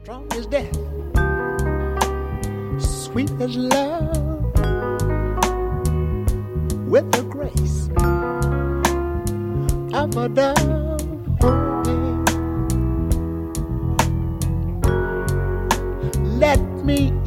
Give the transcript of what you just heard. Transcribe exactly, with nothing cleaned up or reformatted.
strong as death, sweet as love, with the grace of a dove. Let me